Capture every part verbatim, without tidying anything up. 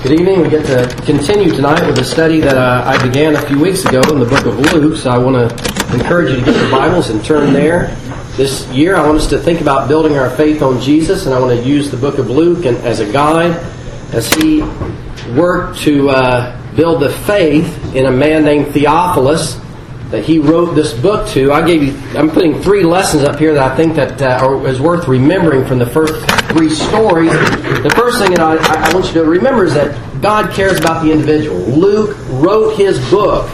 Good evening. We get to continue tonight with a study that uh, I began a few weeks ago in the book of Luke. So I want to encourage you to get your Bibles and turn there. This year I want us to think about building our faith on Jesus, and I want to use the book of Luke and, as a guide as he worked to uh, build the faith in a man named Theophilus that he wrote this book to. I gave you, I'm putting three lessons up here that I think that uh, are, is worth remembering from the first three stories. The first thing that I, I want you to remember is that God cares about the individual. Luke wrote his book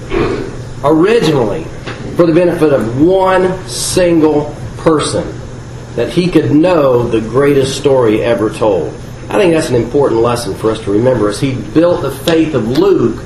originally for the benefit of one single person, that he could know the greatest story ever told. I think that's an important lesson for us to remember as he built the faith of Luke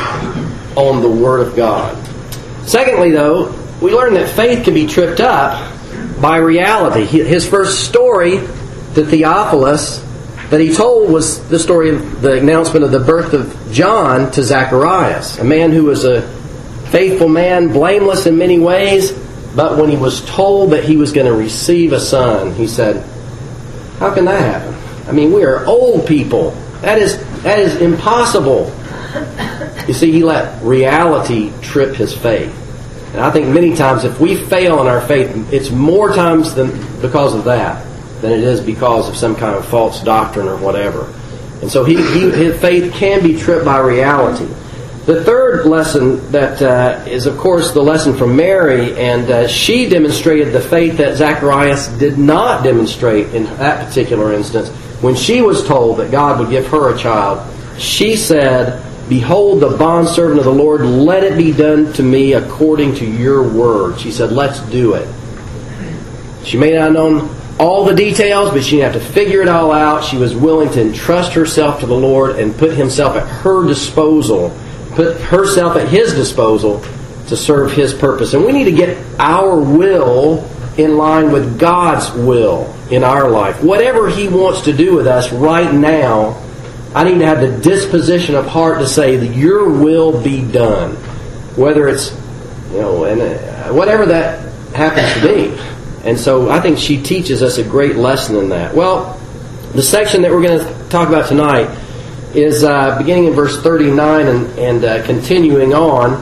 on the Word of God. Secondly, though, we learn that faith can be tripped up by reality. His first story to Theophilus that he told was the story of the announcement of the birth of John to Zacharias, a man who was a faithful man, blameless in many ways, but when he was told that he was going to receive a son, he said, "How can that happen? I mean, we are old people. That is that is impossible." You see, he let reality trip his faith. And I think many times if we fail in our faith, it's more times than because of that than it is because of some kind of false doctrine or whatever. And so he, he, his faith can be tripped by reality. The third lesson that uh, is, of course, the lesson from Mary, and uh, she demonstrated the faith that Zacharias did not demonstrate in that particular instance. When she was told that God would give her a child, she said, "Behold, the bondservant of the Lord, let it be done to me according to your word." She said, "Let's do it." She may not have known all the details, but she didn't have to figure it all out. She was willing to entrust herself to the Lord and put himself at her disposal, put herself at his disposal to serve his purpose. And we need to get our will in line with God's will in our life. Whatever he wants to do with us right now, I need to have the disposition of heart to say that your will be done. Whether it's, you know, and uh, whatever that happens to be. And so I think she teaches us a great lesson in that. Well, the section that we're going to talk about tonight is uh, beginning in verse thirty-nine and, and uh, continuing on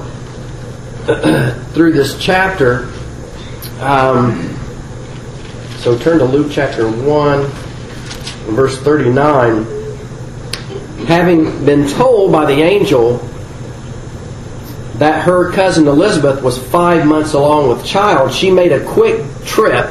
through this chapter. Um, so turn to Luke chapter one, verse thirty-nine. Having been told by the angel that her cousin Elizabeth was five months along with child, she made a quick trip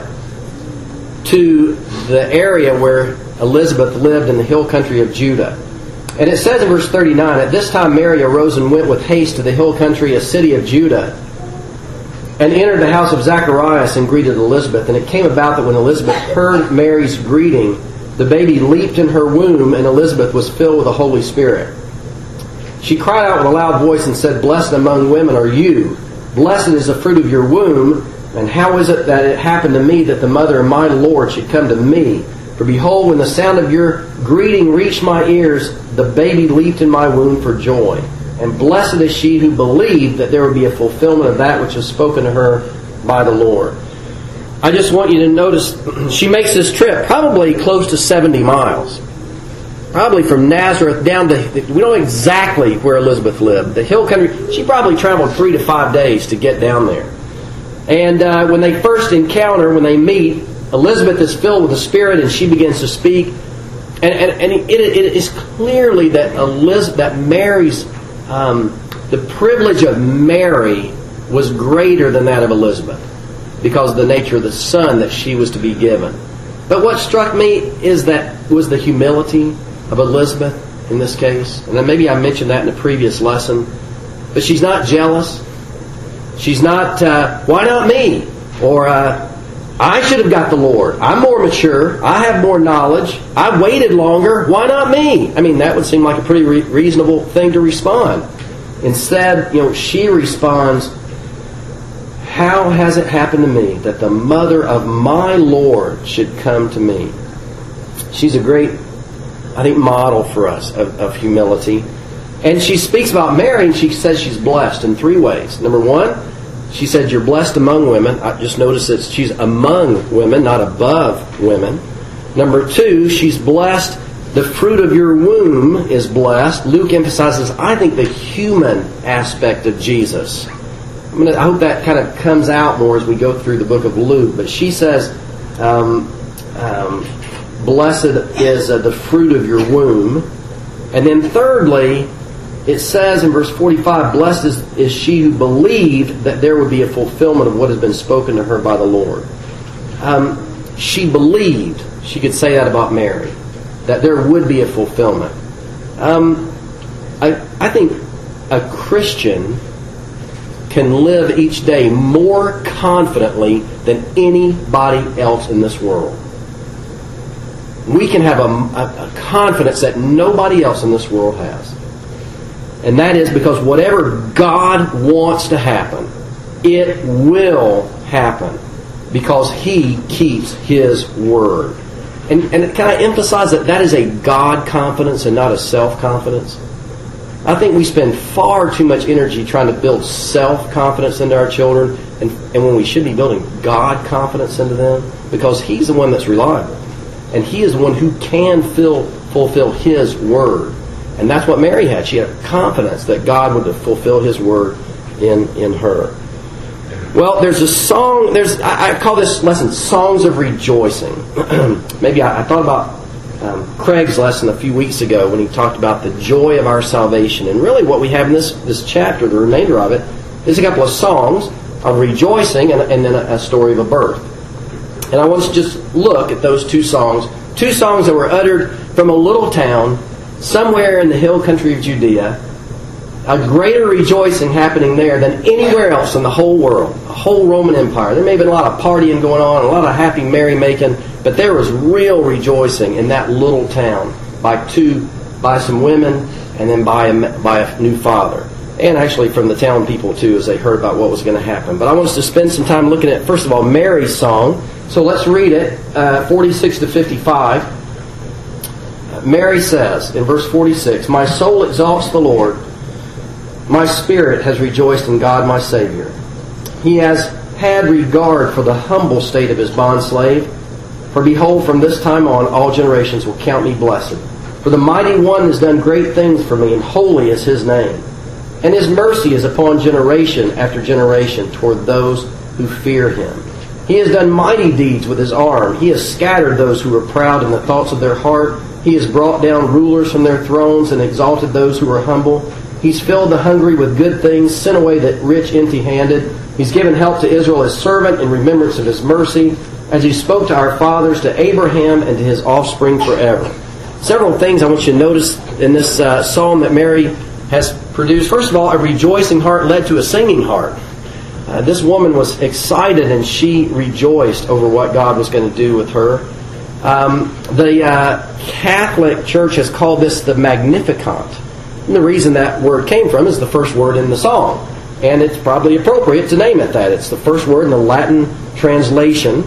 to the area where Elizabeth lived in the hill country of Judah. And it says in verse thirty-nine, "At this time Mary arose and went with haste to the hill country, a city of Judah, and entered the house of Zacharias and greeted Elizabeth. And it came about that when Elizabeth heard Mary's greeting, the baby leaped in her womb, and Elizabeth was filled with the Holy Spirit. She cried out with a loud voice and said, 'Blessed among women are you. Blessed is the fruit of your womb. And how is it that it happened to me that the mother of my Lord should come to me? For behold, when the sound of your greeting reached my ears, the baby leaped in my womb for joy. And blessed is she who believed that there would be a fulfillment of that which was spoken to her by the Lord.'" I just want you to notice she makes this trip probably close to seventy miles. Probably from Nazareth down to, we don't know exactly where Elizabeth lived. The hill country, she probably traveled three to five days to get down there. And uh, when they first encounter, when they meet, Elizabeth is filled with the Spirit and she begins to speak. And, and, and it, it is clearly that Elizabeth, that Mary's, um, the privilege of Mary was greater than that of Elizabeth, because of the nature of the son that she was to be given. But what struck me is that was the humility of Elizabeth in this case. And then maybe I mentioned that in a previous lesson. But she's not jealous. She's not, uh, why not me? Or, uh, I should have got the Lord. I'm more mature. I have more knowledge. I waited longer. Why not me? I mean, that would seem like a pretty re- reasonable thing to respond. Instead, you know, she responds, "How has it happened to me that the mother of my Lord should come to me?" She's a great, I think, model for us of, of humility. And she speaks about Mary, and she says she's blessed in three ways. Number one, she said, "You're blessed among women." I just noticed that she's among women, not above women. Number two, she's blessed The fruit of your womb is blessed. Luke emphasizes, I think, the human aspect of Jesus. I'm gonna, I hope that kind of comes out more as we go through the book of Luke. But she says, um, um, blessed is uh, the fruit of your womb. And then thirdly, it says in verse forty-five, blessed is, is she who believed that there would be a fulfillment of what has been spoken to her by the Lord. Um, she believed, she could say that about Mary, that there would be a fulfillment. Um, I, I think a Christian can live each day more confidently than anybody else in this world. We can have a, a, a confidence that nobody else in this world has. And that is because whatever God wants to happen, it will happen because He keeps His word. And, and can I emphasize that that is a God confidence and not a self-confidence? I think we spend far too much energy trying to build self-confidence into our children, and, and when we should be building God confidence into them, because He's the one that's reliable. And He is the one who can fill, fulfill His word. And that's what Mary had. She had confidence that God would fulfill His word in, in her. Well, there's a song, there's I, I call this lesson Songs of Rejoicing. Maybe I, I thought about um, Craig's lesson a few weeks ago when he talked about the joy of our salvation. And really what we have in this, this chapter, the remainder of it, is a couple of songs of rejoicing and, and then a, a story of a birth. And I want us to just look at those two songs. Two songs that were uttered from a little town somewhere in the hill country of Judea. A greater rejoicing happening there than anywhere else in the whole world, the whole Roman Empire. There may have been a lot of partying going on, a lot of happy merrymaking, but there was real rejoicing in that little town by two, by some women, and then by a, by a new father. And actually from the town people too, as they heard about what was going to happen. But I want us to spend some time looking at, first of all, Mary's song. So let's read it, uh, forty-six to fifty-five. Uh, Mary says in verse forty-six, "My soul exalts the Lord. My spirit has rejoiced in God my Savior. He has had regard for the humble state of His bondslave. For behold, from this time on all generations will count me blessed. For the Mighty One has done great things for me, and holy is His name. And His mercy is upon generation after generation toward those who fear Him. He has done mighty deeds with His arm. He has scattered those who were proud in the thoughts of their heart. He has brought down rulers from their thrones and exalted those who were humble. He's filled the hungry with good things, sent away the rich empty-handed. He's given help to Israel, His servant, in remembrance of His mercy, as He spoke to our fathers, to Abraham, and to his offspring forever." Several things I want you to notice in this uh, psalm that Mary has produced. First of all, a rejoicing heart led to a singing heart. Uh, this woman was excited and she rejoiced over what God was going to do with her. Um, the uh, Catholic Church has called this the Magnificat. And the reason that word came from is the first word in the song. And it's probably appropriate to name it that. It's the first word in the Latin translation.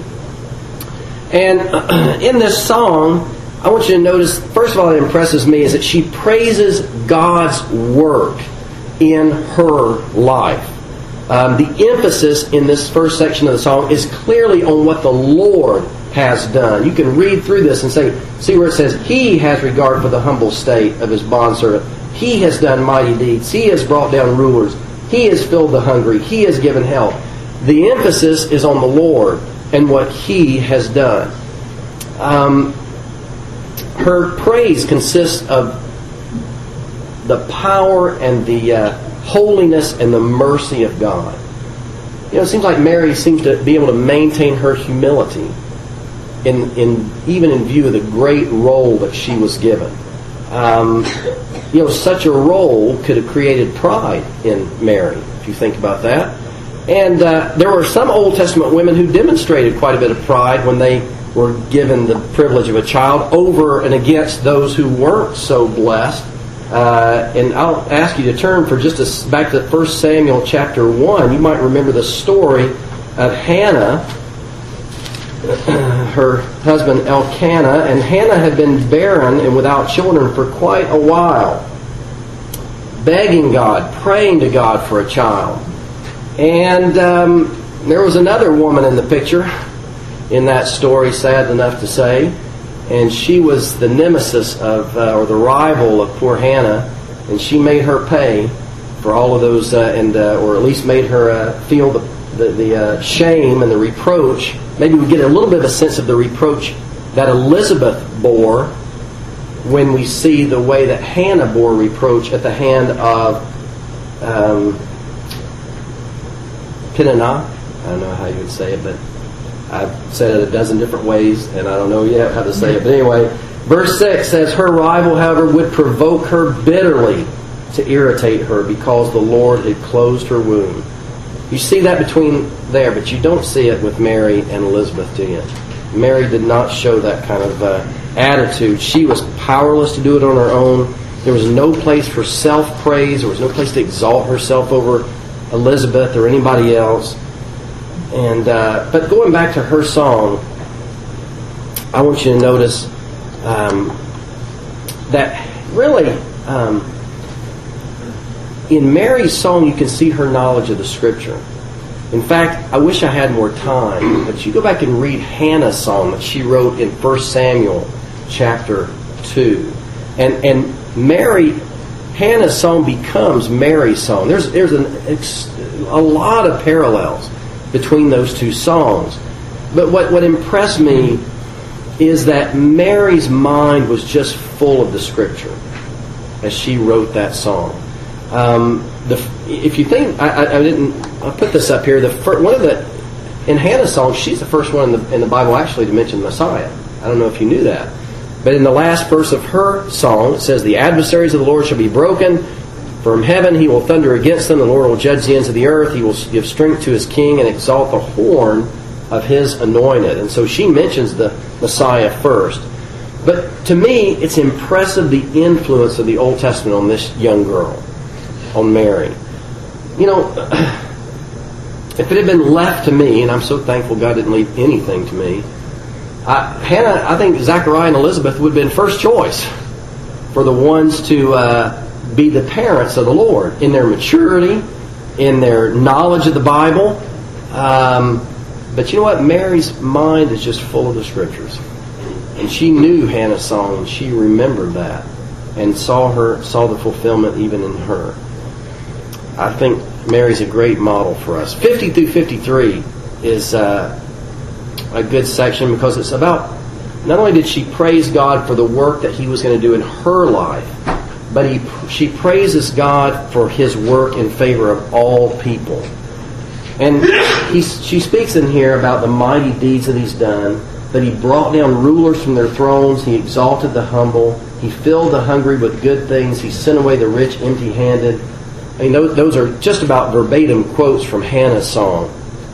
And uh, in this song, I want you to notice, first of all, it impresses me is that she praises God's work in her life. Um, the emphasis in this first section of the song is clearly on what the Lord has done. You can read through this and say, see where it says, He has regard for the humble state of His bondservant. He has done mighty deeds. He has brought down rulers. He has filled the hungry. He has given help. The emphasis is on the Lord and what He has done. Um, her praise consists of the power and the uh, holiness and the mercy of God. You know, it seems like Mary seems to be able to maintain her humility in, in even in view of the great role that she was given. Um, you know, such a role could have created pride in Mary, if you think about that. And uh, there were some Old Testament women who demonstrated quite a bit of pride when they were given the privilege of a child over and against those who weren't so blessed. Uh, and I'll ask you to turn for just a, back to First Samuel chapter one. You might remember the story of Hannah, her husband Elkanah, and Hannah had been barren and without children for quite a while, begging God, praying to God for a child. And um, there was another woman in the picture in that story, sad enough to say, and she was the nemesis of, uh, or the rival of poor Hannah, and she made her pay for all of those, uh, and uh, or at least made her uh, feel the the, the uh, shame and the reproach. Maybe we get a little bit of a sense of the reproach that Elizabeth bore when we see the way that Hannah bore reproach at the hand of um, Peninnah. I don't know how you would say it, but I've said it a dozen different ways, and I don't know yet how to say it. But anyway, verse six says, her rival, however, would provoke her bitterly to irritate her because the Lord had closed her womb. You see that between there, but you don't see it with Mary and Elizabeth, do you? Mary did not show that kind of uh, attitude. She was powerless to do it on her own. There was no place for self-praise. There was no place to exalt herself over Elizabeth or anybody else. And uh, but going back to her song, I want you to notice um, that really um, in Mary's song you can see her knowledge of the Scripture. In fact, I wish I had more time, but you go back and read Hannah's song that she wrote in First Samuel chapter two. And and Mary, Hannah's song becomes Mary's song. There's there's an, a lot of parallels between those two songs. But what, what impressed me is that Mary's mind was just full of the Scripture as she wrote that song. Um, the, if you think, I, I, I didn't, I put this up here. The first, one of the in Hannah's song, she's the first one in the, in the Bible actually to mention Messiah. I don't know if you knew that, but in the last verse of her song, it says, "The adversaries of the Lord shall be broken. From heaven he will thunder against them. The Lord will judge the ends of the earth. He will give strength to his king and exalt the horn of his anointed." And so she mentions the Messiah first. But to me, it's impressive the influence of the Old Testament on this young girl, on Mary. You know, if it had been left to me, and I'm so thankful God didn't leave anything to me, I, Hannah, I think Zechariah and Elizabeth would have been first choice for the ones to uh, be the parents of the Lord in their maturity, in their knowledge of the Bible. Um, but you know what? Mary's mind is just full of the Scriptures. And she knew Hannah's song, and she remembered that and saw her saw the fulfillment even in her. I think Mary's a great model for us. fifty through fifty-three is uh, a good section because it's about, not only did she praise God for the work that he was going to do in her life, but he, she praises God for his work in favor of all people. And he, she speaks in here about the mighty deeds that he's done, that he brought down rulers from their thrones, he exalted the humble, he filled the hungry with good things, he sent away the rich empty-handed. I mean, those, those are just about verbatim quotes from Hannah's song.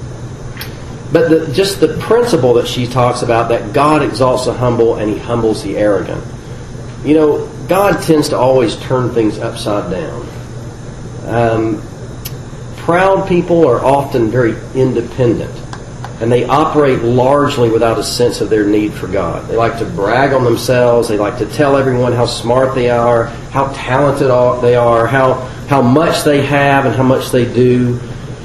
But the, just the principle that she talks about, that God exalts the humble and he humbles the arrogant. You know, God tends to always turn things upside down. Um, proud people are often very independent, and they operate largely without a sense of their need for God. They like to brag on themselves. They like to tell everyone how smart they are, how talented they are, how, how much they have and how much they do.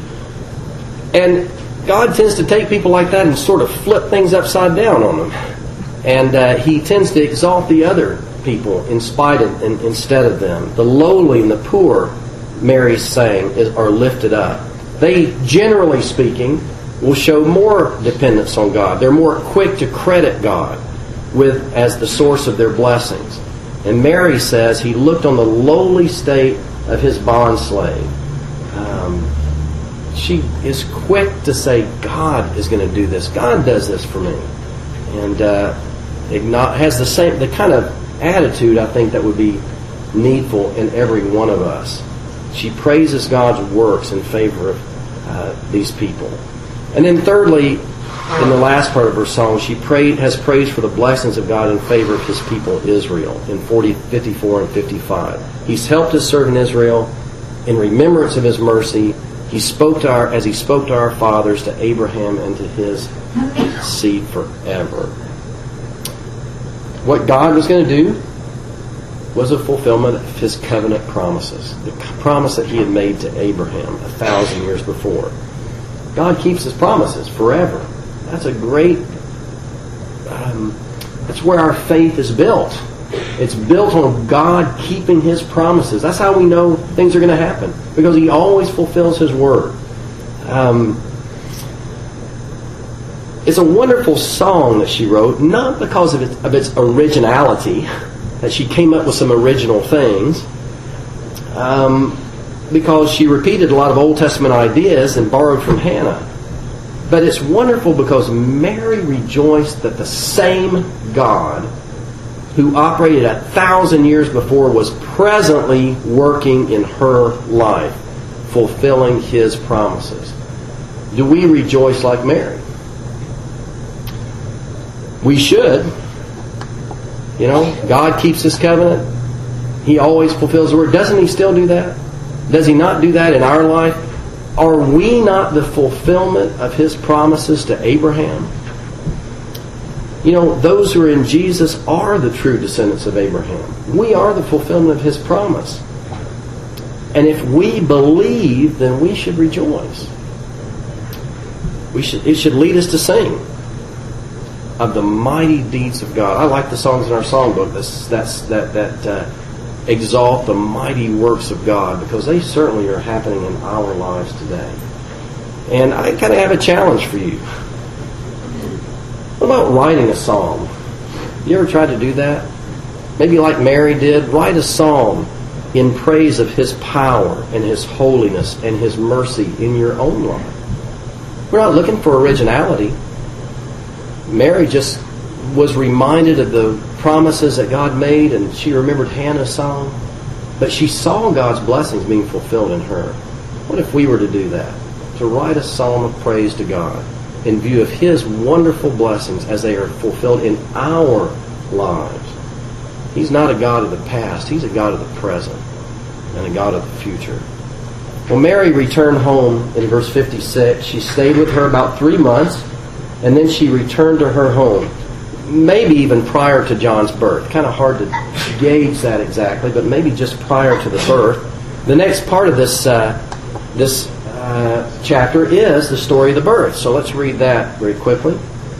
And God tends to take people like that and sort of flip things upside down on them. And uh, he tends to exalt the other people in spite of, in, instead of them. The lowly and the poor, Mary's saying, is, are lifted up. They, generally speaking, will show more dependence on God. They're more quick to credit God with as the source of their blessings. And Mary says he looked on the lowly state of his bondslave. Um, she is quick to say, God is going to do this. God does this for me. And uh, has the same the kind of attitude, I think, that would be needful in every one of us. She praises God's works in favor of uh, these people. And then thirdly, in the last part of her song, she prayed, has praised for the blessings of God in favor of his people Israel in forty, fifty-four and fifty-five. He's helped his servant Israel in remembrance of his mercy. He spoke to our, as he spoke to our fathers, to Abraham and to his seed forever. What God was going to do was a fulfillment of his covenant promises. The promise that he had made to Abraham a thousand years before. God keeps his promises forever. That's a great um, That's where our faith is built. It's built on God keeping His promises. That's how we know things are going to happen, because He always fulfills His word. Um, it's a wonderful song that she wrote, not because of, it, of its originality, that she came up with some original things, um, because she repeated a lot of Old Testament ideas and borrowed from Hannah. But it's wonderful because Mary rejoiced that the same God who operated a thousand years before was presently working in her life, fulfilling His promises. Do we rejoice like Mary? We should. You know, God keeps His covenant. He always fulfills the word. Doesn't He still do that? Does He not do that in our life? Are we not the fulfillment of His promises to Abraham? You know, those who are in Jesus are the true descendants of Abraham. We are the fulfillment of His promise. And if we believe, then we should rejoice. We should, it should lead us to sing of the mighty deeds of God. I like the songs in our songbook that's, that's, that, that uh, exalt the mighty works of God, because they certainly are happening in our lives today. And I kind of have a challenge for you. What about writing a psalm? You ever tried to do that? Maybe like Mary did, write a psalm in praise of His power and His holiness and His mercy in your own life. We're not looking for originality. Mary just was reminded of the promises that God made, and she remembered Hannah's song, but she saw God's blessings being fulfilled in her. What if we were to do that? To write a psalm of praise to God in view of His wonderful blessings as they are fulfilled in our lives. He's not a God of the past. He's a God of the present and a God of the future. Well, Mary returned home in verse fifty-six. She stayed with her about three months, and then she returned to her home. Maybe even prior to John's birth. Kind of hard to gauge that exactly, but maybe just prior to the birth. The next part of this uh, this uh, chapter is the story of the birth. So let's read that very quickly.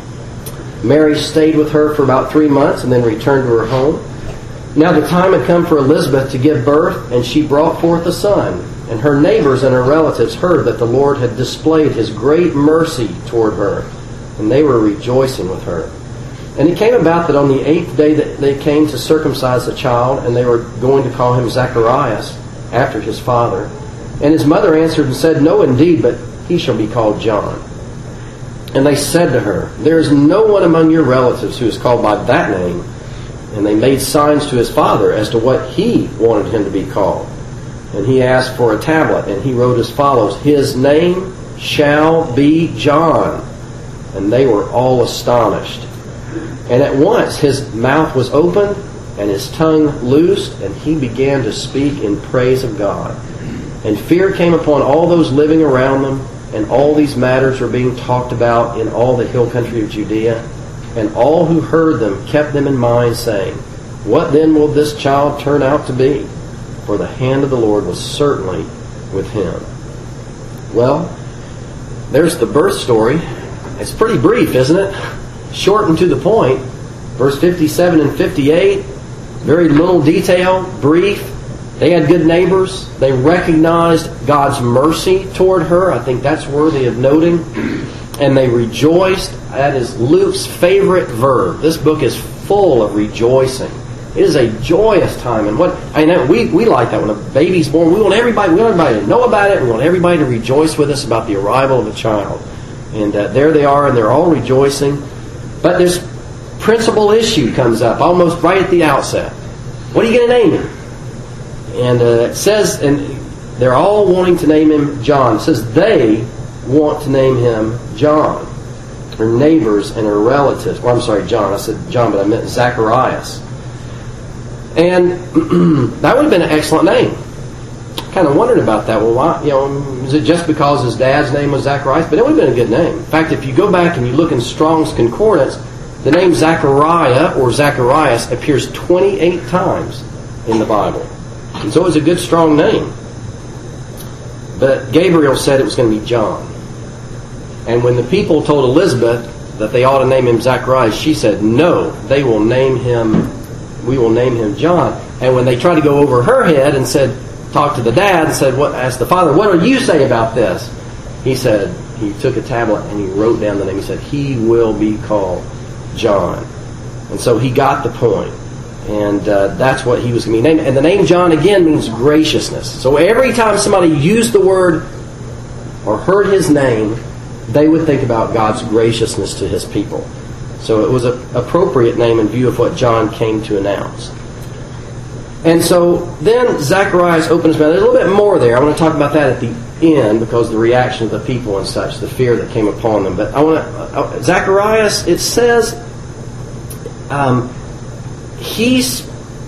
Mary stayed with her for about three months and then returned to her home. Now the time had come for Elizabeth to give birth, and she brought forth a son. And her neighbors and her relatives heard that the Lord had displayed His great mercy toward her, and they were rejoicing with her. And it came about that on the eighth day that they came to circumcise the child, and they were going to call him Zacharias, after his father. And his mother answered and said, No, indeed, but he shall be called John. And they said to her, There is no one among your relatives who is called by that name. And they made signs to his father as to what he wanted him to be called. And he asked for a tablet, and he wrote as follows, His name shall be John. And they were all astonished. And at once his mouth was opened, and his tongue loosed, and he began to speak in praise of God. And fear came upon all those living around them, and all these matters were being talked about in all the hill country of Judea. And all who heard them kept them in mind, saying, What then will this child turn out to be? For the hand of the Lord was certainly with him. Well, there's the birth story. It's pretty brief, isn't it? Short and to the point. Verse fifty-seven and fifty-eight, very little detail, brief. They had good neighbors. They recognized God's mercy toward her. I think that's worthy of noting. And they rejoiced. That is Luke's favorite verb. This book is full of rejoicing. It is a joyous time. And what I know, we, we like that when a baby's born. We want everybody, we want everybody to know about it. We want everybody to rejoice with us about the arrival of a child. And uh, there they are, and they're all rejoicing. But this principal issue comes up almost right at the outset. What are you going to name him? And uh, it says, and they're all wanting to name him John. It says they want to name him John. Her neighbors and her relatives. Well, I'm sorry, John. I said John, but I meant Zacharias. And that would have been an excellent name. Kind of wondered about that. Well, why, you know, is it just because his dad's name was Zacharias? But it would have been a good name. In fact, if you go back and you look in Strong's Concordance, the name Zachariah or Zacharias appears twenty-eight times in the Bible. And so it's a good, strong name. But Gabriel said it was going to be John. And when the people told Elizabeth, that they ought to name him Zacharias, she said, no, they will name him, we will name him John. And when they tried to go over her head and said, talked to the dad and said, what, asked the father, what do you say about this? He said, he took a tablet and he wrote down the name. He said, he will be called John. And so he got the point. And uh, that's what he was going to be named. And the name John, again, means graciousness. So every time somebody used the word or heard his name, they would think about God's graciousness to his people. So it was an appropriate name in view of what John came to announce. And so then Zacharias opens his mouth. There's a little bit more there. I want to talk about that at the end because of the reaction of the people and such, the fear that came upon them. But I want to, uh, Zacharias, it says, um, he's,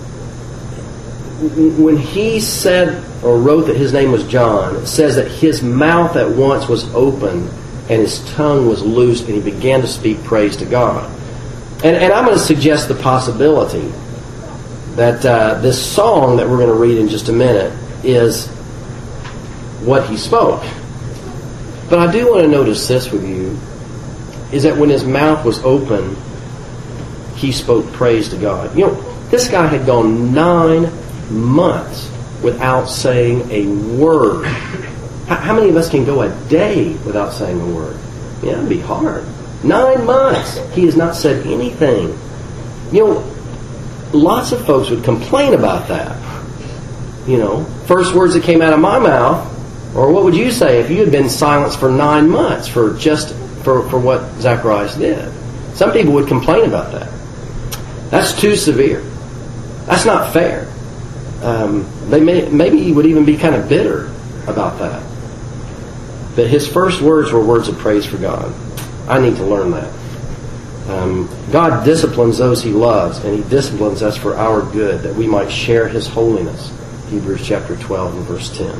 when he said or wrote that his name was John, it says that his mouth at once was open and his tongue was loosed and he began to speak praise to God. And, and I'm going to suggest the possibility that uh, this song that we're going to read in just a minute is what he spoke. But I do want to notice this with you, is that when his mouth was open, he spoke praise to God. You know, this guy had gone nine months without saying a word. How, how many of us can go a day without saying a word? Yeah, it'd be hard. Nine months. He has not said anything. You know, lots of folks would complain about that. You know, first words that came out of my mouth, or what would you say if you had been silenced for nine months for just for, for what Zacharias did? Some people would complain about that. That's too severe. That's not fair. Um, they may maybe he would even be kind of bitter about that. But his first words were words of praise for God. I need to learn that. Um, God disciplines those he loves, and he disciplines us for our good, that we might share his holiness. Hebrews chapter twelve and verse ten.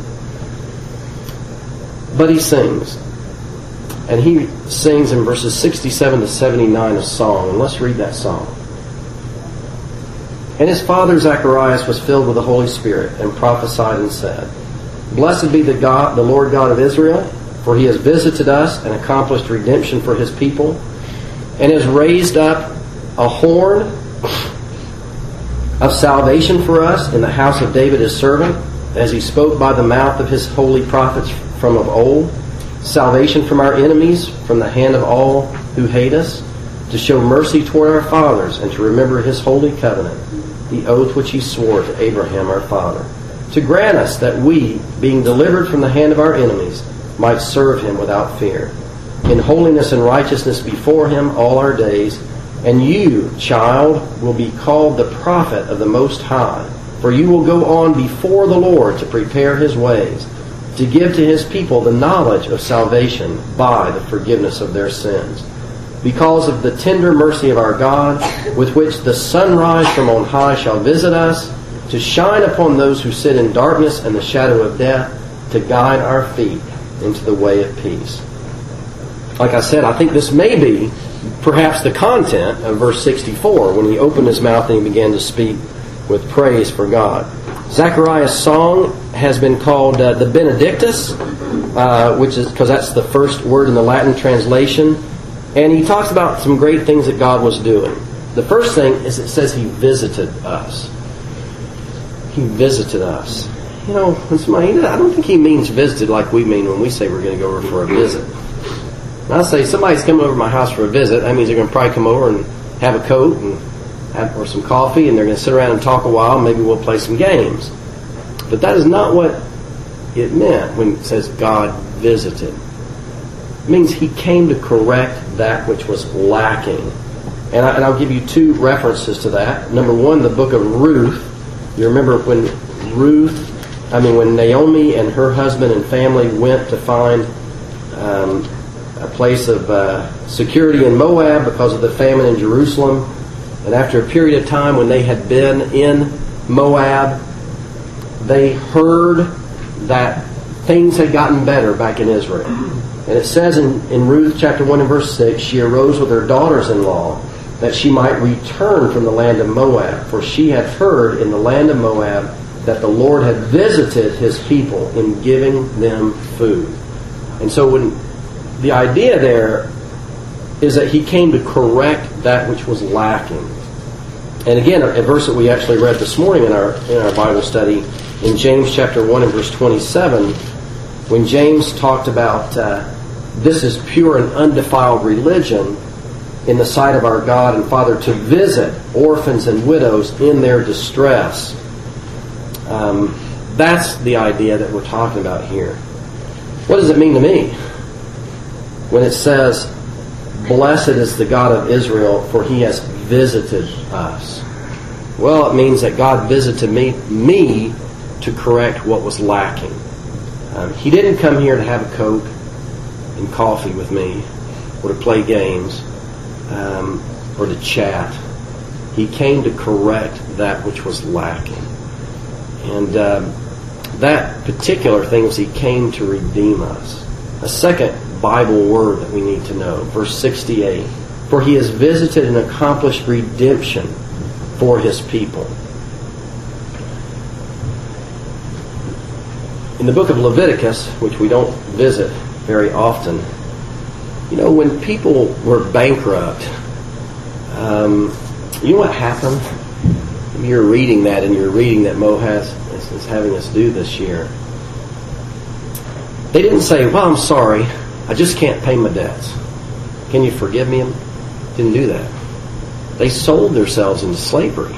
But he sings. And he sings in verses sixty-seven to seventy-nine a song. And let's read that song. And his father Zacharias was filled with the Holy Spirit and prophesied and said, Blessed be the God, the Lord God of Israel, for he has visited us and accomplished redemption for his people, and has raised up a horn of salvation for us in the house of David his servant, as he spoke by the mouth of his holy prophets from of old, salvation from our enemies, from the hand of all who hate us, to show mercy toward our fathers, and to remember his holy covenant, the oath which he swore to Abraham our father, to grant us that we, being delivered from the hand of our enemies, might serve him without fear, in holiness and righteousness before him all our days. And you, child, will be called the prophet of the Most High, for you will go on before the Lord to prepare his ways, to give to his people the knowledge of salvation by the forgiveness of their sins, because of the tender mercy of our God, with which the sunrise from on high shall visit us, to shine upon those who sit in darkness and the shadow of death, to guide our feet into the way of peace. Like I said, I think this may be perhaps the content of verse sixty-four, when he opened his mouth and he began to speak with praise for God. Zechariah's song has been called uh, the Benedictus, uh, which is because that's the first word in the Latin translation. And he talks about some great things that God was doing. The first thing is it says he visited us. He visited us. You know, when somebody, I don't think he means visited like we mean when we say we're going to go over for a visit. When I say somebody's coming over to my house for a visit, that means they're going to probably come over and have a coat and have, or some coffee, and they're going to sit around and talk a while, and maybe we'll play some games. But that is not what it meant when it says God visited. It means he came to correct that which was lacking. And, I, and I'll give you two references to that. Number one, the book of Ruth. You remember when Ruth, I mean when Naomi and her husband and family went to find um, a place of uh, security in Moab because of the famine in Jerusalem. And after a period of time when they had been in Moab, they heard that things had gotten better back in Israel. And it says in, in Ruth chapter one and verse six, she arose with her daughters-in-law that she might return from the land of Moab, for she had heard in the land of Moab that the Lord had visited his people in giving them food. And so when the idea there is that he came to correct that which was lacking. And again, a verse that we actually read this morning in our in our Bible study, in James chapter one and verse twenty-seven, when James talked about uh, this is pure and undefiled religion in the sight of our God and Father, to visit orphans and widows in their distress. Um, that's the idea that we're talking about here. What does it mean to me when it says, "Blessed is the God of Israel, for He has visited us"? Well, it means that God visited me, me to correct what was lacking. Um, he didn't come here to have a Coke and coffee with me, or to play games, um, or to chat. He came to correct that which was lacking. And um, that particular thing was He came to redeem us. A second Bible word that we need to know, verse sixty-eight. For He has visited and accomplished redemption for His people. In the book of Leviticus, which we don't visit very often, you know, when people were bankrupt, um, you know what happened? You're reading that, and you're reading that Mohaz is, is having us do this year. They didn't say, "Well, I'm sorry, I just can't pay my debts. Can you forgive me?" Didn't do that. They sold themselves into slavery.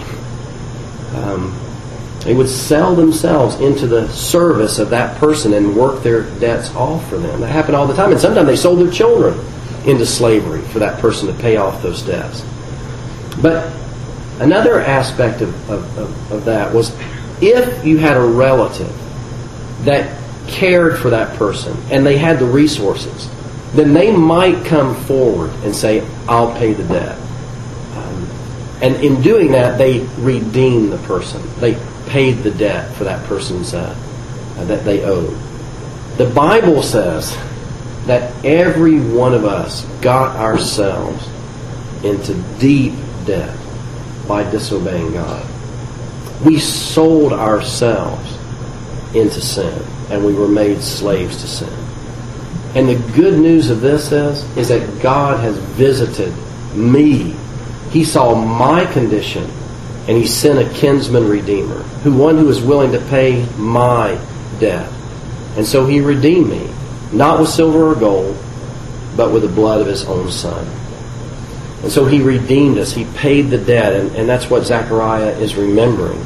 Um, they would sell themselves into the service of that person and work their debts off for them. That happened all the time. And sometimes they sold their children into slavery for that person to pay off those debts. But another aspect of, of, of, of that was, if you had a relative that cared for that person and they had the resources, then they might come forward and say, "I'll pay the debt." Um, and in doing that, they redeemed the person. They paid the debt for that person's uh, uh, that they owed. The Bible says that every one of us got ourselves into deep debt by disobeying God. We sold ourselves into sin, and we were made slaves to sin. And the good news of this is, is that God has visited me. He saw my condition, and He sent a kinsman redeemer, who one who is willing to pay my debt. And so He redeemed me, not with silver or gold, but with the blood of His own Son. And so He redeemed us. He paid the debt, and, and that's what Zechariah is remembering.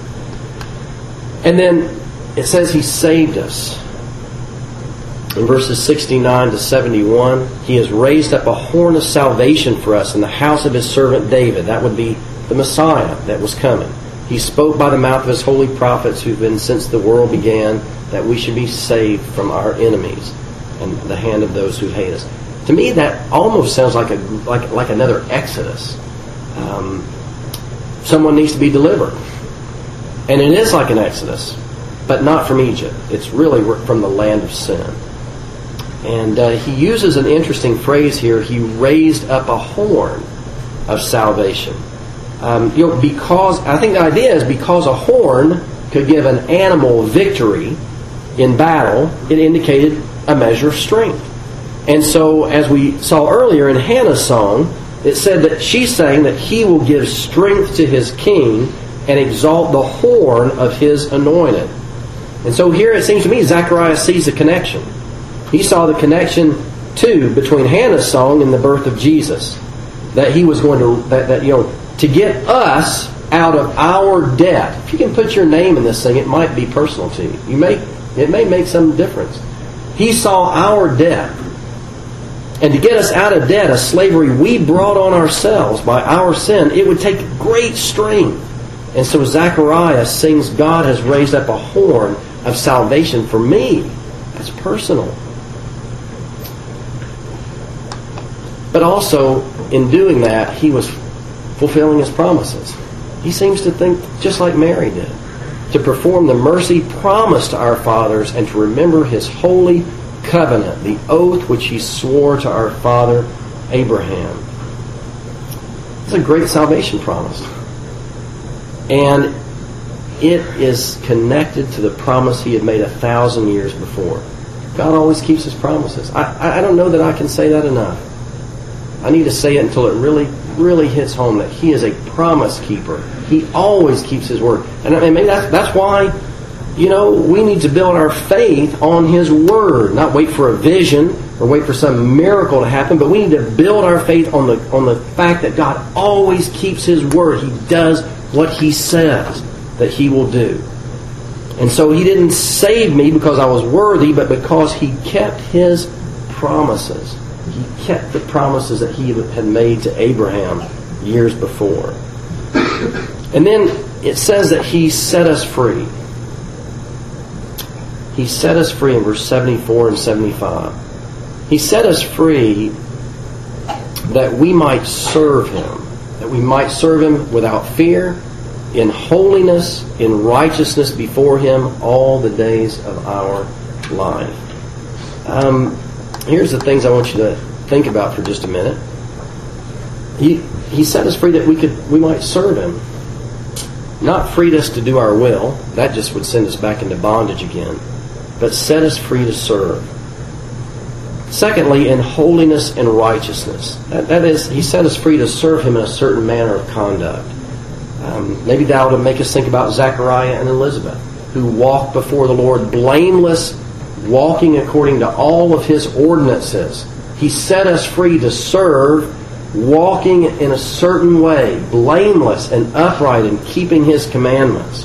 And then it says He saved us. In verses sixty-nine to seventy-one, He has raised up a horn of salvation for us in the house of His servant David. That would be the Messiah that was coming. He spoke by the mouth of His holy prophets, who've been since the world began, that we should be saved from our enemies and the hand of those who hate us. To me, that almost sounds like a like like another Exodus. Um, someone needs to be delivered, and it is like an Exodus, but not from Egypt. It's really from the land of sin. And uh, he uses an interesting phrase here. He raised up a horn of salvation. Um, you know, because I think the idea is because a horn could give an animal victory in battle, it indicated a measure of strength. And so, as we saw earlier in Hannah's song, it said that she's saying that He will give strength to His king and exalt the horn of His anointed. And so here it seems to me Zechariah sees the connection. He saw the connection too between Hannah's song and the birth of Jesus. That He was going to, that, that you know, to get us out of our debt. If you can put your name in this thing, it might be personal to you. You may, it may make some difference. He saw our debt. And to get us out of debt, a slavery we brought on ourselves by our sin, it would take great strength. And so Zechariah sings, God has raised up a horn of salvation for me. That's personal. But also, in doing that, He was fulfilling His promises. He seems to think just like Mary did, to perform the mercy promised to our fathers and to remember His holy covenant, the oath which He swore to our father Abraham. It's a great salvation promise. And it is connected to the promise He had made a thousand years before. God always keeps His promises. I, I don't know that I can say that enough. I need to say it until it really, really hits home that He is a promise keeper. He always keeps His word. And I mean, maybe that's, that's why, you know, we need to build our faith on His word. Not wait for a vision or wait for some miracle to happen, but we need to build our faith on the on the fact that God always keeps His word. He does what He says that He will do. And so He didn't save me because I was worthy, but because He kept His promises. He kept the promises that He had made to Abraham years before. And then it says that He set us free. He set us free in verse seventy-four and seventy-five. He set us free that we might serve Him. That we might serve Him without fear, in holiness, in righteousness before Him all the days of our life. Um, here's the things I want you to think about for just a minute. He He set us free that we could we might serve Him. Not freed us to do our will. That just would send us back into bondage again. But set us free to serve. Secondly, in holiness and righteousness. That, that is, He set us free to serve Him in a certain manner of conduct. Um, maybe that would make us think about Zechariah and Elizabeth, who walked before the Lord blameless, walking according to all of His ordinances. He set us free to serve, walking in a certain way, blameless and upright and keeping His commandments.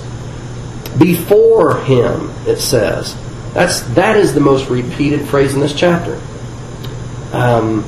Before Him, it says. That's, that is the most repeated phrase in this chapter. Um,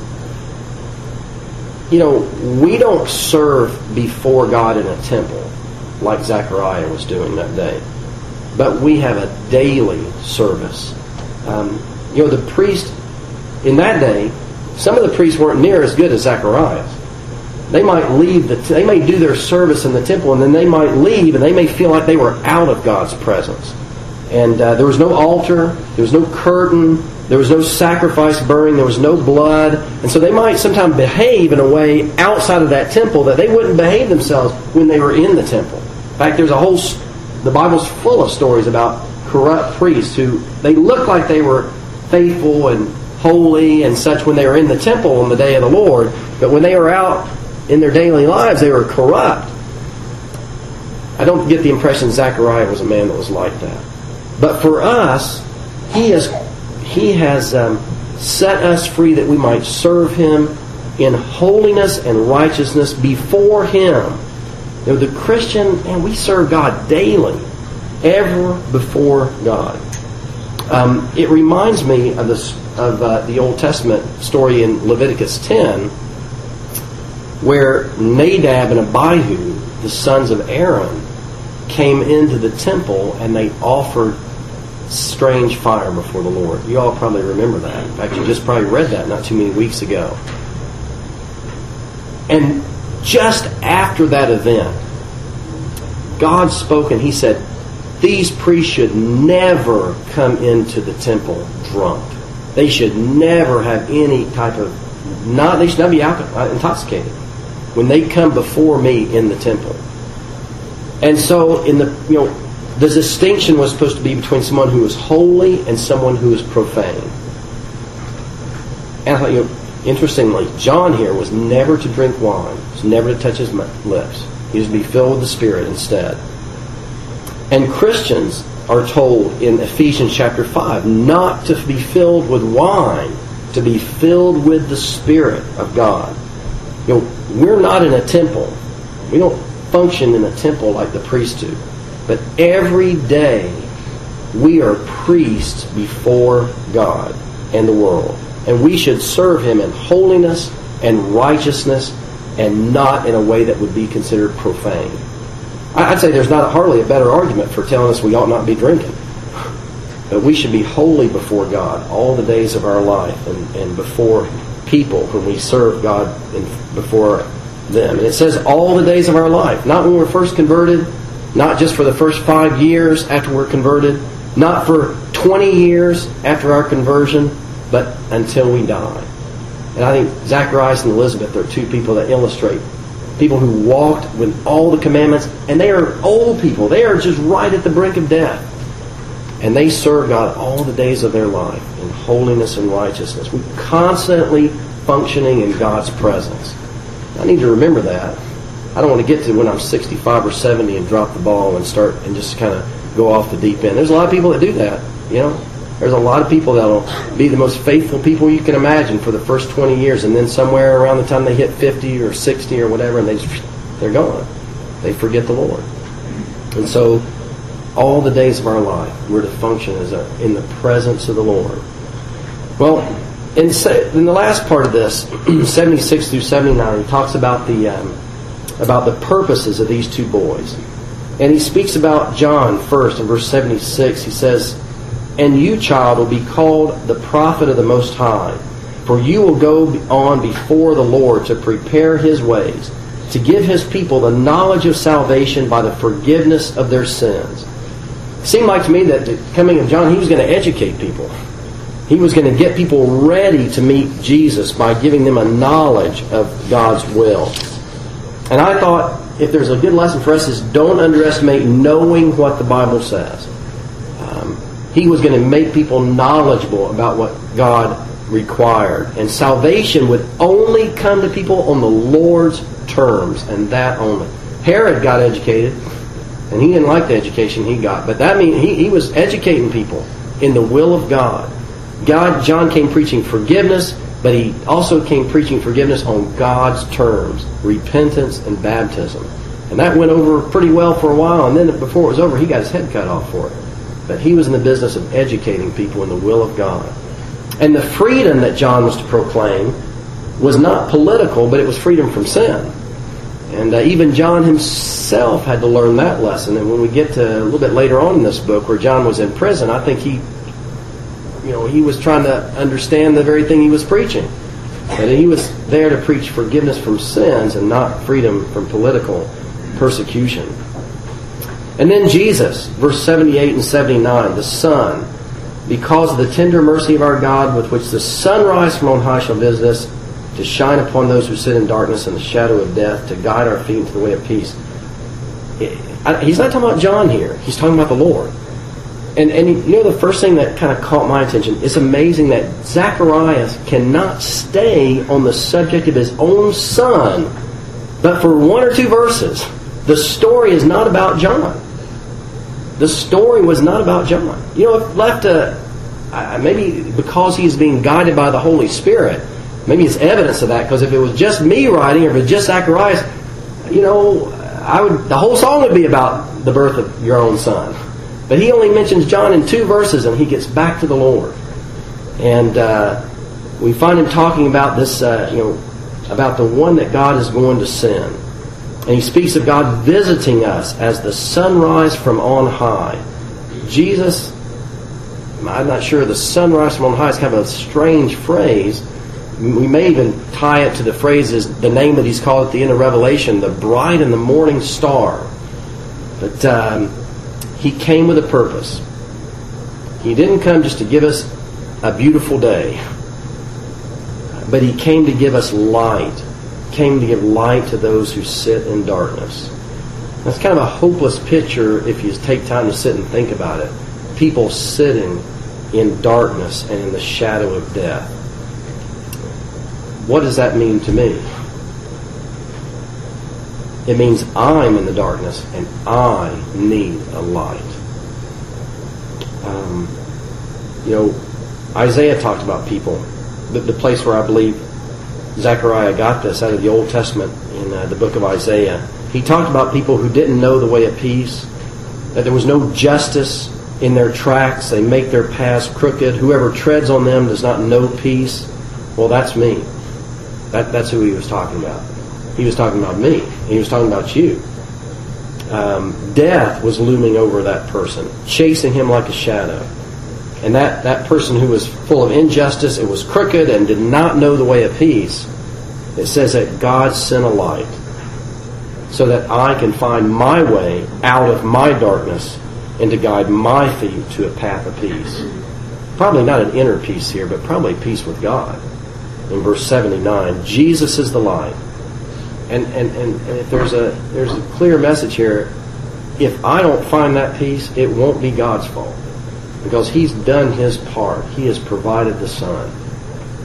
you know, we don't serve before God in a temple like Zechariah was doing that day. But we have a daily service. Um, you know, the priest in that day, some of the priests weren't near as good as Zechariah. They might leave the, they may do their service in the temple, and then they might leave, and they may feel like they were out of God's presence. And uh, there was no altar, there was no curtain, there was no sacrifice burning, there was no blood. And so they might sometimes behave in a way outside of that temple that they wouldn't behave themselves when they were in the temple. In fact, there's a whole, the Bible's full of stories about corrupt priests who, they looked like they were faithful and holy and such when they were in the temple on the day of the Lord, but when they were out in their daily lives, they were corrupt. I don't get the impression Zechariah was a man that was like that. But for us, He has He has um, set us free that we might serve Him in holiness and righteousness before Him. You know, the Christian, man, we serve God daily, ever before God. Um, it reminds me of this of uh, the Old Testament story in Leviticus ten, where Nadab and Abihu, the sons of Aaron, came into the temple and they offered strange fire before the Lord. You all probably remember that. In fact, you just probably read that not too many weeks ago. And just after that event, God spoke and He said, these priests should never come into the temple drunk. They should never have any type of, not they should not be alcohol, intoxicated when they come before me in the temple. And so, in the you know, the distinction was supposed to be between someone who is holy and someone who is profane. And I thought, you know, interestingly, John here was never to drink wine, was never to touch his lips. He was to be filled with the Spirit instead. And Christians are told in Ephesians chapter five not to be filled with wine, to be filled with the Spirit of God. You know, we're not in a temple. We don't function in a temple like the priests do. But every day we are priests before God and the world. And we should serve Him in holiness and righteousness and not in a way that would be considered profane. I'd say there's not hardly a better argument for telling us we ought not be drinking. But we should be holy before God all the days of our life and, and before people when we serve God and before them. And it says all the days of our life. Not when we're first converted, not just for the first five years after we're converted, not for twenty years after our conversion, but until we die. And I think Zacharias and Elizabeth are two people that illustrate people who walked with all the commandments, and they are old people. They are just right at the brink of death. And they serve God all the days of their life in holiness and righteousness. We constantly functioning in God's presence. I need to remember that. I don't want to get to when I'm sixty-five or seventy and drop the ball and start and just kind of go off the deep end. There's a lot of people that do that, you know. There's a lot of people that will be the most faithful people you can imagine for the first twenty years, and then somewhere around the time they hit fifty or sixty or whatever, and they just, they're gone. They forget the Lord. And so all the days of our life, we're to function as a, in the presence of the Lord. Well, in, in the last part of this, seventy-six through seventy-nine, he talks about the um, about the purposes of these two boys. And he speaks about John first in verse seventy-six. He says, "And you, child, will be called the prophet of the Most High, for you will go on before the Lord to prepare His ways, to give His people the knowledge of salvation by the forgiveness of their sins." It seemed like to me that the coming of John, he was going to educate people. He was going to get people ready to meet Jesus by giving them a knowledge of God's will. And I thought, if there's a good lesson for us, is don't underestimate knowing what the Bible says. Um, he was going to make people knowledgeable about what God required. And salvation would only come to people on the Lord's terms, and that only. Herod got educated, and he didn't like the education he got. But that means he, he was educating people in the will of God. God, John came preaching forgiveness, but he also came preaching forgiveness on God's terms, repentance and baptism. And that went over pretty well for a while, and then before it was over, he got his head cut off for it. But he was in the business of educating people in the will of God. And the freedom that John was to proclaim was not political, but it was freedom from sin. And uh, even John himself had to learn that lesson. And when we get to a little bit later on in this book where John was in prison, I think he You know, he was trying to understand the very thing he was preaching. And he was there to preach forgiveness from sins and not freedom from political persecution. And then Jesus, verse seventy-eight and seventy-nine, the Son, because of the tender mercy of our God, with which the sunrise from on high shall visit us, to shine upon those who sit in darkness and the shadow of death, to guide our feet into the way of peace. He's not talking about John here. He's talking about the Lord. And, and you know, the first thing that kind of caught my attention, it's amazing that Zacharias cannot stay on the subject of his own son, but for one or two verses. The story is not about John. The story was not about John. You know, if left to, uh, maybe because he's being guided by the Holy Spirit, maybe it's evidence of that, because if it was just me writing, or if it was just Zacharias, you know, I would, the whole song would be about the birth of your own son. But he only mentions John in two verses, and he gets back to the Lord. And uh, we find him talking about this, uh, you know, about the one that God is going to send. And he speaks of God visiting us as the sunrise from on high. Jesus, I'm not sure, the sunrise from on high is kind of a strange phrase. We may even tie it to the phrases, the name that he's called at the end of Revelation, the bright and the morning star. But um, he came with a purpose. He didn't come just to give us a beautiful day, but he came to give us light. He came to give light to those who sit in darkness. That's kind of a hopeless picture if you take time to sit and think about it. People sitting in darkness and in the shadow of death. What does that mean to me? It means I'm in the darkness and I need a light. Um, you know, Isaiah talked about people. The, the place where I believe Zechariah got this out of the Old Testament in uh, the book of Isaiah. He talked about people who didn't know the way of peace, that there was no justice in their tracks. They make their paths crooked. Whoever treads on them does not know peace. Well, that's me. That, that's who he was talking about. He was talking about me. He was talking about you. Um, death was looming over that person, chasing him like a shadow. And that, that person who was full of injustice, it was crooked and did not know the way of peace, it says that God sent a light so that I can find my way out of my darkness and to guide my feet to a path of peace. Probably not an inner peace here, but probably peace with God. In verse seventy-nine, Jesus is the light. And, and, and, and if there's a there's a clear message here, if I don't find that peace, it won't be God's fault. Because He's done His part. He has provided the sun.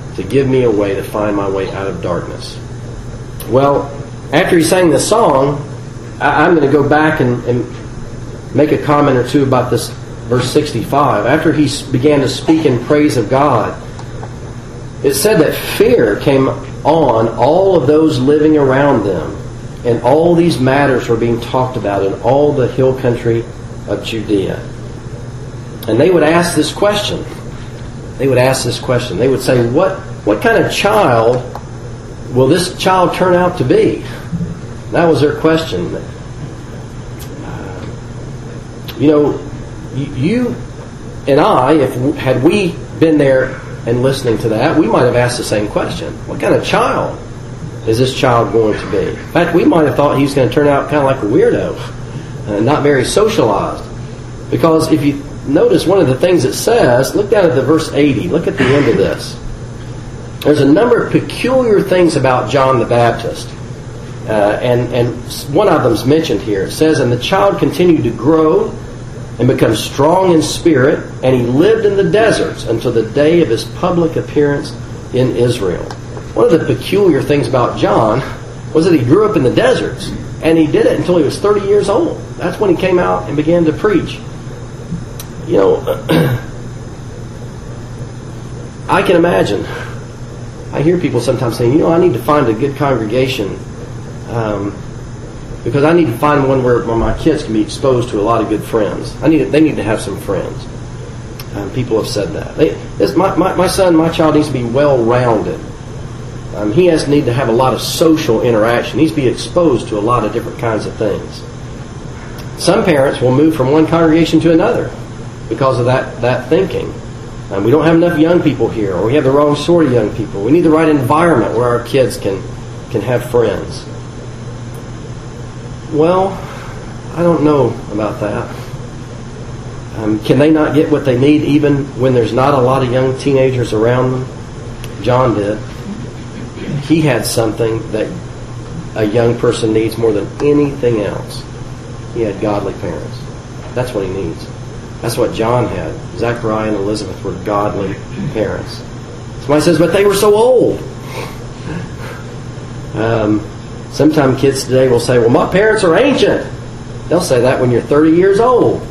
to give me a way to find my way out of darkness. Well, after he sang this song, I, I'm going to go back and, and make a comment or two about this verse sixty-five. After he began to speak in praise of God, it said that fear came on all of those living around them, and all these matters were being talked about in all the hill country of Judea. And they would ask this question. They would ask this question. They would say, what, what kind of child will this child turn out to be? That was their question. Uh, you know, you and I, if had we been there and listening to that, we might have asked the same question. What kind of child is this child going to be? In fact, we might have thought he was going to turn out kind of like a weirdo, uh, not very socialized. Because if you notice one of the things it says, look down at the verse eighty. Look at the end of this. There's a number of peculiar things about John the Baptist. Uh, and, and one of them is mentioned here. It says, and the child continued to grow and become strong in spirit, and he lived in the deserts until the day of his public appearance in Israel. One of the peculiar things about John was that he grew up in the deserts, and he did it until he was thirty years old. That's when he came out and began to preach. You know, I can imagine. I hear people sometimes saying, you know, I need to find a good congregation um, because I need to find one where, where my kids can be exposed to a lot of good friends. I need to, they need to have some friends. Um, people have said that. They, this, my, my, my son, my child needs to be well-rounded. Um, he has need to have a lot of social interaction. He needs to be exposed to a lot of different kinds of things. Some parents will move from one congregation to another because of that, that thinking. Um, we don't have enough young people here, or we have the wrong sort of young people. We need the right environment where our kids can, can have friends. Well, I don't know about that. Um, can they not get what they need even when there's not a lot of young teenagers around them? John did. He had something that a young person needs more than anything else. He had godly parents. That's what he needs. That's what John had. Zechariah and Elizabeth were godly parents. Somebody says, but they were so old. Um, sometimes kids today will say, well, my parents are ancient. They'll say that when you're thirty years old.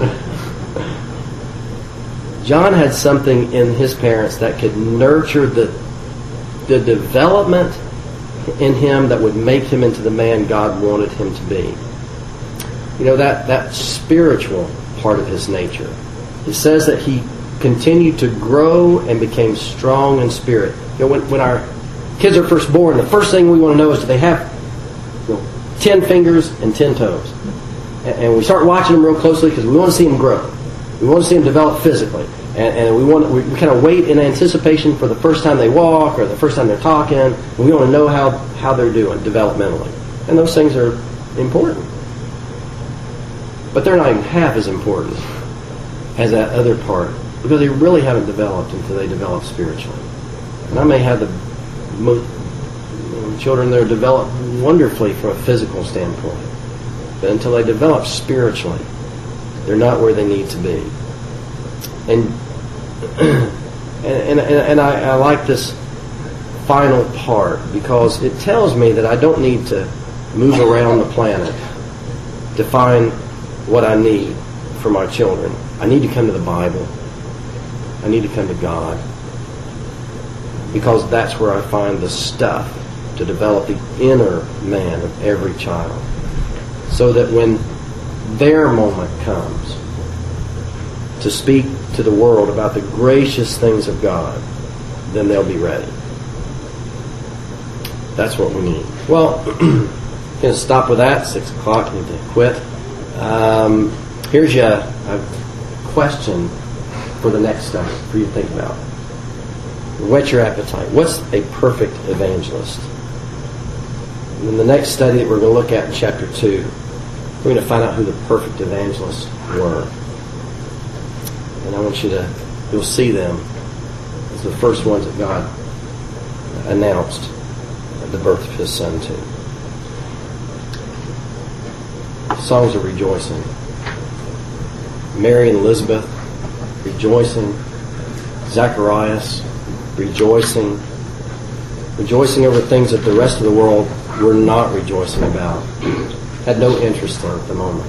John had something in his parents that could nurture the, the development in him that would make him into the man God wanted him to be. You know, that, that spiritual part of his nature. It says that he continued to grow and became strong in spirit. You know, when, when our kids are first born, the first thing we want to know is do they have you know, ten fingers and ten toes? And, and we start watching them real closely because we want to see them grow. We want to see them develop physically. And, and we want we, we kind of wait in anticipation for the first time they walk or the first time they're talking. We want to know how, how they're doing developmentally. And those things are important. But they're not even half as important as that other part because they really haven't developed until they develop spiritually. And I may have the most, you know, children that are developed wonderfully from a physical standpoint, but until they develop spiritually, they're not where they need to be. And and and, and I, I like this final part because it tells me that I don't need to move around the planet to find what I need for my children. I need to come to the Bible. I need to come to God. Because that's where I find the stuff to develop the inner man of every child. So that when their moment comes to speak to the world about the gracious things of God, then they'll be ready. That's what we need. Well, I'm going to stop with that. Six o'clock. I need to quit. Um, here's your a question for the next study for you to think about. Whet your appetite. What's a perfect evangelist? And in the next study that we're going to look at in chapter two, we're going to find out who the perfect evangelists were. And I want you to, you'll see them as the first ones that God announced at the birth of His Son to. Songs of rejoicing. Mary and Elizabeth rejoicing. Zacharias rejoicing, rejoicing over things that the rest of the world were not rejoicing about, had no interest in at the moment.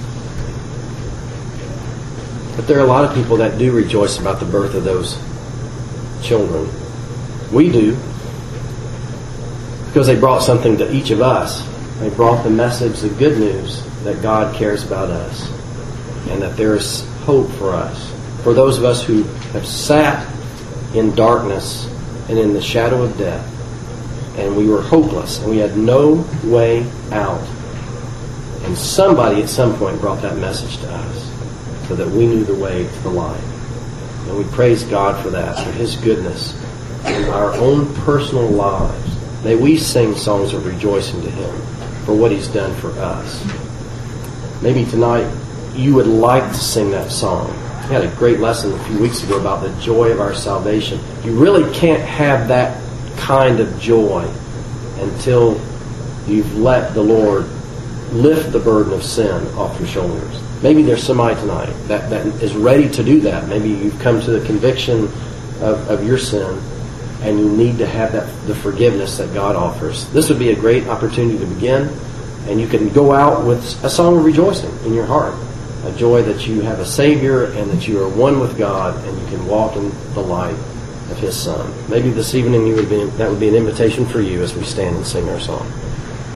But there are a lot of people that do rejoice about the birth of those children. We do, because they brought something to each of us. They brought the message, the good news, that God cares about us and that there is hope for us. For those of us who have sat in darkness and in the shadow of death, and we were hopeless and we had no way out. And somebody at some point brought that message to us so that we knew the way to the light. And we praise God for that, for His goodness in our own personal lives. May we sing songs of rejoicing to Him for what He's done for us. Maybe tonight you would like to sing that song. We had a great lesson a few weeks ago about the joy of our salvation. You really can't have that kind of joy until you've let the Lord lift the burden of sin off your shoulders. Maybe there's somebody tonight that, that is ready to do that. Maybe you've come to the conviction of, of your sin and you need to have that the forgiveness that God offers. This would be a great opportunity to begin, and you can go out with a song of rejoicing in your heart. A joy that you have a Savior and that you are one with God and you can walk in the light of His Son. Maybe this evening you would be, that would be an invitation for you as we stand and sing our song.